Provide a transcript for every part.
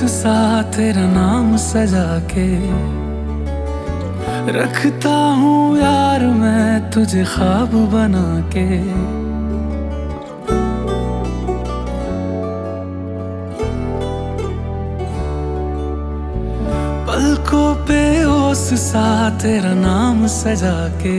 सा तेरा नाम सजा के रखता हूँ यार मैं तुझे ख्वाब बना के। पलकों पे ओस सा तेरा नाम सजा के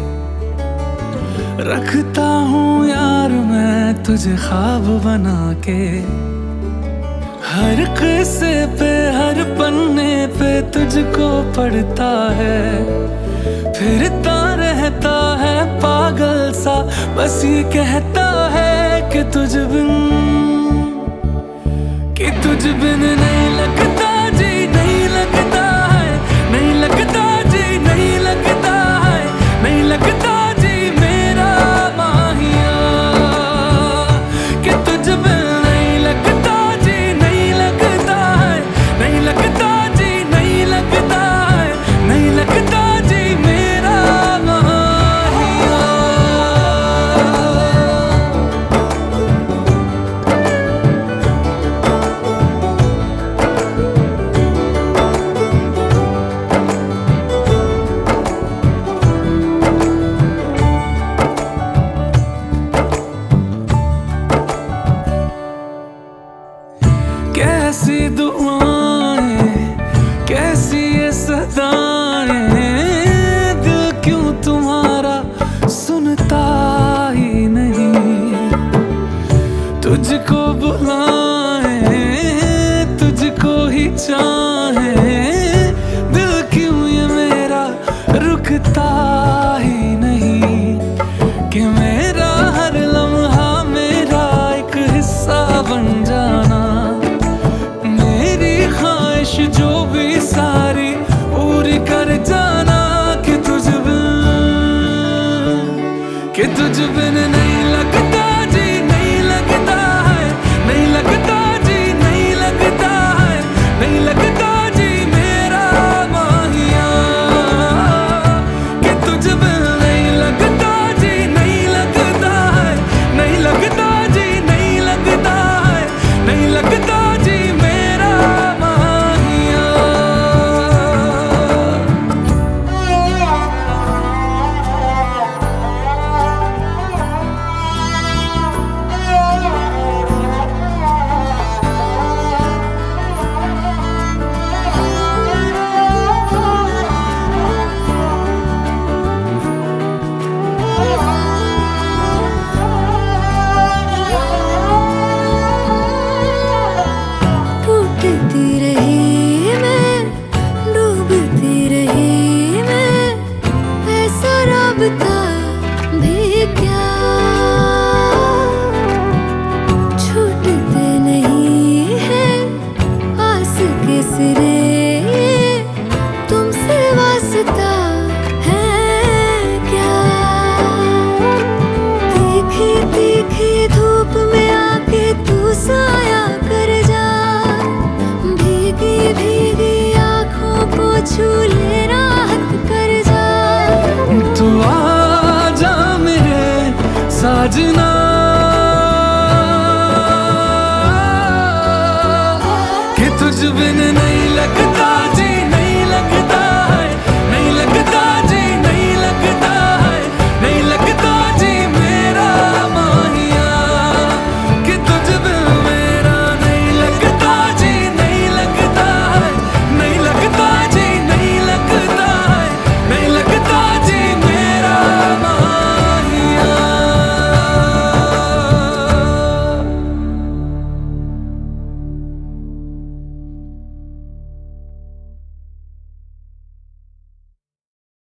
रखता हूँ यार मैं तुझे ख्वाब बना के। हर किस्से पे हर पन्ने पे तुझको पढ़ता है, फिरता रहता है पागल सा, बस ये कहता है कि तुझ बिन नहीं लगता जी, नहीं लगता है, नहीं लगता जी, नहीं लगता है, नहीं लगता जी मेरा माहिया, कि तुझ बिन नहीं लगता जी, नहीं लगता है, नहीं लगता जी, नहीं लगता है, नहीं लगता जी मेरा माहिया। कैसी दुआएं कैसी ये सदाएं, दिल क्यों तुम्हारा सुनता ही नहीं। तुझको बुलाए तुझको ही चाहे, दिल क्यों ये मेरा रुकता ही नहीं। कि मेरा हर लम्हा मेरा एक हिस्सा बन जाना, जो भी सारी पूरी कर जाना, कि तुझ बिन